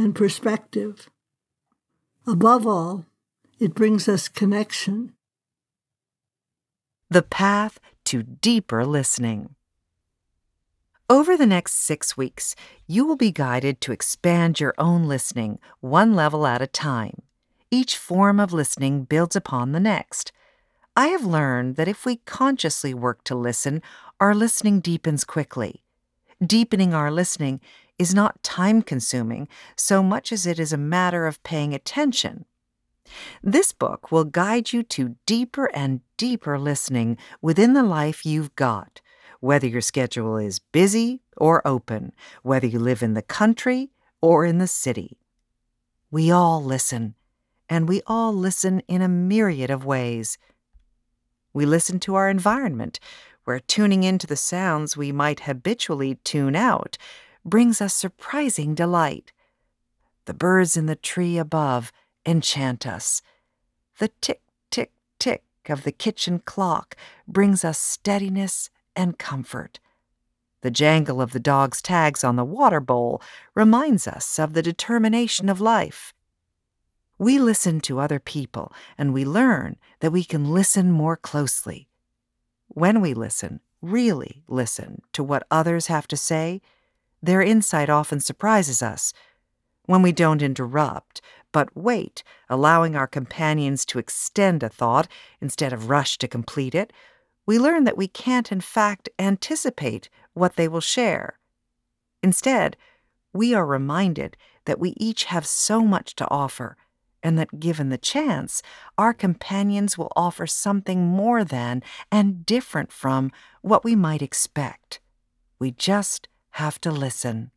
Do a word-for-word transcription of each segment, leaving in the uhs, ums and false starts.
and perspective. Above all, it brings us connection. The path to deeper listening. Over the next six weeks, you will be guided to expand your own listening one level at a time. Each form of listening builds upon the next. I have learned that if we consciously work to listen, our listening deepens quickly. Deepening our listening is not time-consuming so much as it is a matter of paying attention. This book will guide you to deeper and deeper listening within the life you've got, whether your schedule is busy or open, whether you live in the country or in the city. We all listen, and we all listen in a myriad of ways. We listen to our environment, where tuning into the sounds we might habitually tune out brings us surprising delight. The birds in the tree above enchant us. The tick, tick, tick of the kitchen clock brings us steadiness and comfort. The jangle of the dog's tags on the water bowl reminds us of the determination of life. We listen to other people, and we learn that we can listen more closely. When we listen, really listen to what others have to say, their insight often surprises us. When we don't interrupt, but wait, allowing our companions to extend a thought instead of rush to complete it, we learn that we can't in fact anticipate what they will share. Instead, we are reminded that we each have so much to offer, and that given the chance, our companions will offer something more than and different from what we might expect. We just have to listen.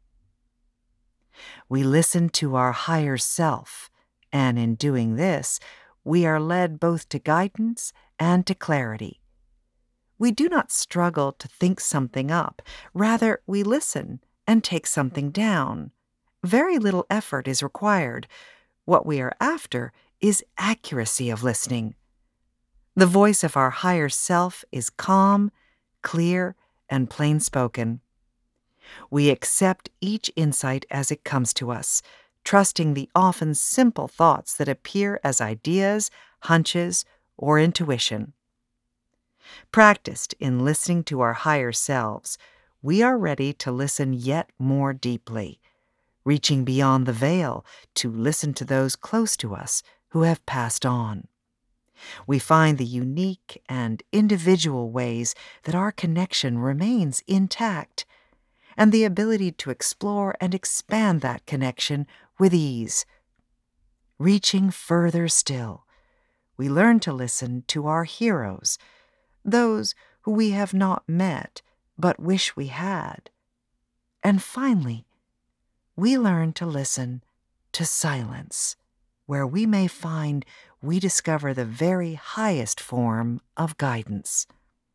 We listen to our higher self, and in doing this, we are led both to guidance and to clarity. We do not struggle to think something up. Rather, we listen and take something down. Very little effort is required. What we are after is accuracy of listening. The voice of our higher self is calm, clear, and plain-spoken. We accept each insight as it comes to us, trusting the often simple thoughts that appear as ideas, hunches, or intuition. Practiced in listening to our higher selves, we are ready to listen yet more deeply, reaching beyond the veil to listen to those close to us who have passed on. We find the unique and individual ways that our connection remains intact, and the ability to explore and expand that connection with ease. Reaching further still, we learn to listen to our heroes, those who we have not met but wish we had. And finally, we learn to listen to silence, where we may find we discover the very highest form of guidance.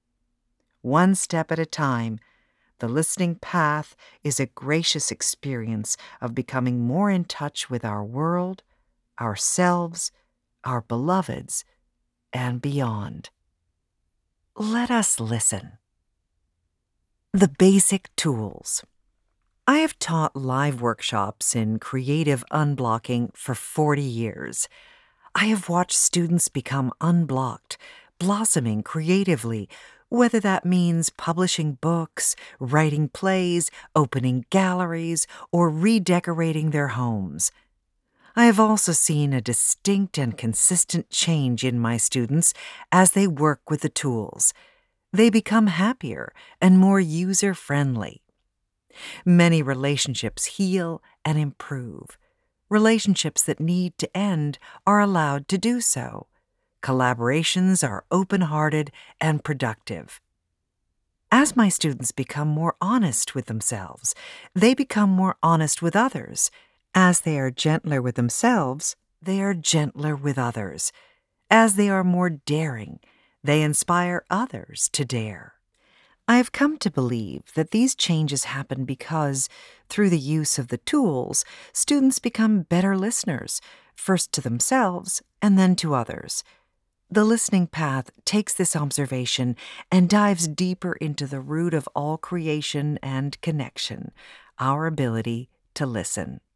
One step at a time, the listening path is a gracious experience of becoming more in touch with our world, ourselves, our beloveds, and beyond. Let us listen. The basic tools. I have taught live workshops in creative unblocking for forty years. I have watched students become unblocked, blossoming creatively, whether that means publishing books, writing plays, opening galleries, or redecorating their homes. I have also seen a distinct and consistent change in my students as they work with the tools. They become happier and more user-friendly. Many relationships heal and improve. Relationships that need to end are allowed to do so. Collaborations are open-hearted and productive. As my students become more honest with themselves, they become more honest with others. As they are gentler with themselves, they are gentler with others. As they are more daring, they inspire others to dare. I have come to believe that these changes happen because, through the use of the tools, students become better listeners, first to themselves and then to others. The listening path takes this observation and dives deeper into the root of all creation and connection, our ability to listen.